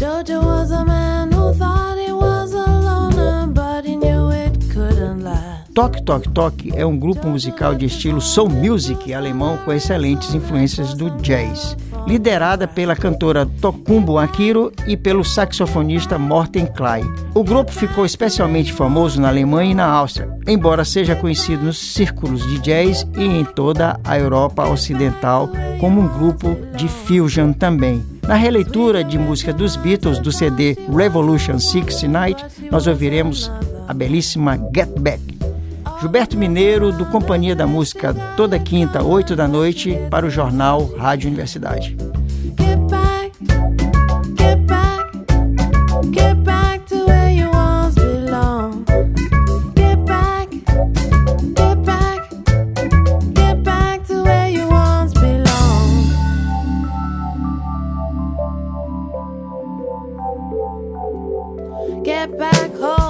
Jojo was a man who thought he was a loner, but he knew it couldn't last. Tok Tok Tok é um grupo musical de estilo soul music alemão com excelentes influências do jazz, liderada pela cantora Tokumbo Akiro e pelo saxofonista Morten Klein. O grupo ficou especialmente famoso na Alemanha e na Áustria, embora seja conhecido nos círculos de jazz e em toda a Europa Ocidental como um grupo de fusion também. Na releitura de música dos Beatles do CD Revolution 69, nós ouviremos a belíssima Get Back. Gilberto Mineiro, do Companhia da Música, toda quinta, 8 da noite, para o jornal Rádio Universidade. Get back, get back, get back to where you once belonged. Get back, get back, get back to where you once belonged. Get back home.